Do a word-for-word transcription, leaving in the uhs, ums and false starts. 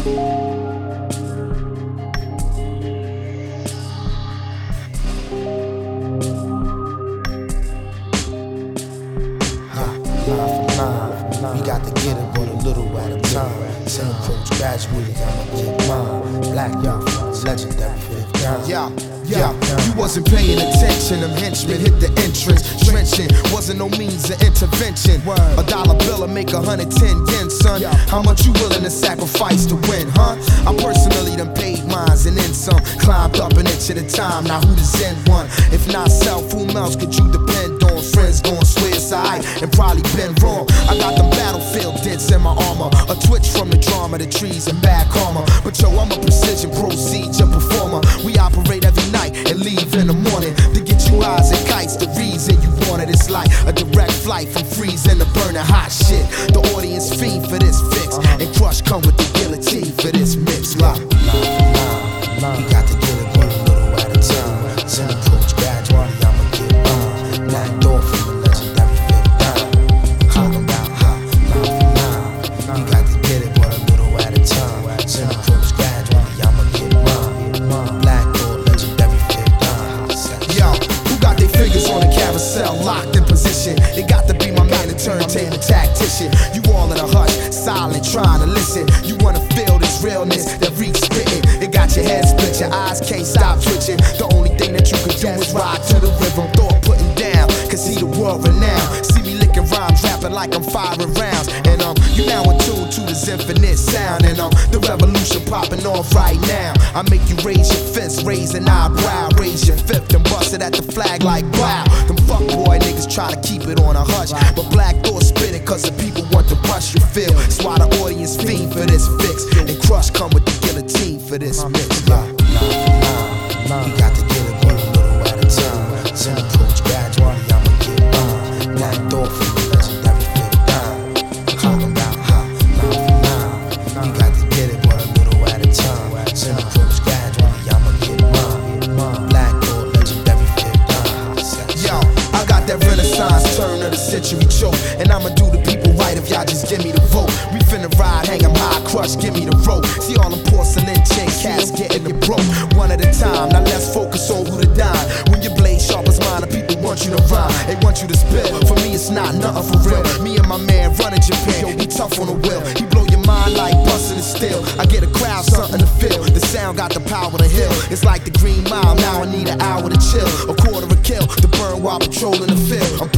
We got to get it, but a little at a time. Same approach, graduated, I'ma get mine. Black y'all, legendary fifth down. Yeah, yeah, you wasn't paying attention. Them henchmen hit the entrance, trenching. Wasn't no means of intervention. A dollar bill will make a hundred ten yen, son. How much you willing to sacrifice to win, huh? I personally done paid mines and then some. Climbed up an inch at a time. Now who does end one? If not self, whom else could you depend on? Friends gon' swear it's alright and probably been wrong. I got them battlefield dents in my armor, a twitch from the drama, the trees and bad karma. But yo, I'm a precision procedure performer. We operate every night and leave in the morning to get you eyes and kites. The reason you wanted it's like a direct flight from freezing to burning hot shit. The audience fiend for this fix, and Crush come with the guillotine for this mix. Like, we got to get it, but a little at a time. Same approach, gradually, I'ma get mine. Black door from the legendary fifth down. Talking about hot, nine for nine. We got to get it, but a little at a time. Same approach, gradually, I'ma get mine. Black door, legendary fifth down. Yo, who got their fingers on the carousel, locked in position? It got to be my man, the turntable tactician. You all in a hush, silent, trying to listen. You wanna feel this realness that reeks spitting. It got your head split, your eyes can't stop twitching. The only thing that you can do is rock to the rhythm. Thought putting down, cause he the world renowned. See me licking rhymes, rapping like I'm firing rounds. And um, you now in tune to this infinite sound. And um, the revolution popping off right now. I make you raise your fist, raise an eyebrow, raise your fifth and bust it at the flag like wow. Them fuckboy niggas try to keep it on a hush, but Black Thought spit it cause the people want to brush your feel. That's why the audience fiend for this fix, and Crush come with the guillotine for this mix. Nine for nine. We got to get it, but a little at a time. Same approach, gradually, I'ma get mine. Black door from the legendary fifth down. Talking about hot, nine for nine. We got to get it, but a little at a time. Same approach, gradually, I'ma get mine. Black door, legendary fifth down. Yo, I got that Renaissance turn of the century choke, and I'ma do the people right if y'all just give me the vote. We finna ride, hang 'em high, Crush, give me the rope. See all them porcelain chin cats getting you broke. One at a time, now let's focus on who to dine. When your blade sharp as mine, the people want you to rhyme. They want you to spill. For me, it's not nothing for real. Me and my man running Japan, yo, he tough on the wheel. He blow your mind like busting the steel. I get a crowd, something to feel. The sound got the power to heal. It's like the Green Mile, now I need an hour to chill. A quarter a kill to burn while patrolling the field. I'm